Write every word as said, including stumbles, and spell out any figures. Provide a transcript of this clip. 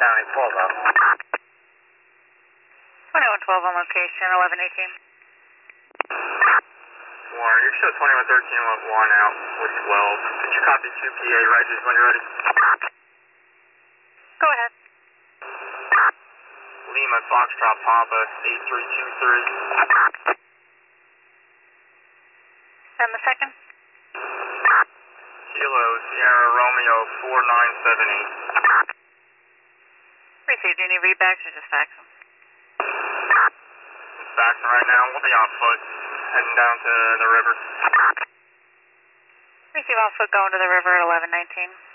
County, twelve up. twenty-one twelve on location, eleven eighteen. Warren, you show twenty-one thirteen with one out with twelve. Could you copy two P A Regis when you're ready? Go ahead. Lima Foxtrot Papa, eight three two three. And the second? Kilo Sierra Romeo four nine seven eight. Received. Do you need readbacks or just fax them? It's faxing right now. We'll be on foot, heading down to the river. Receive on foot going to the river at eleven nineteen.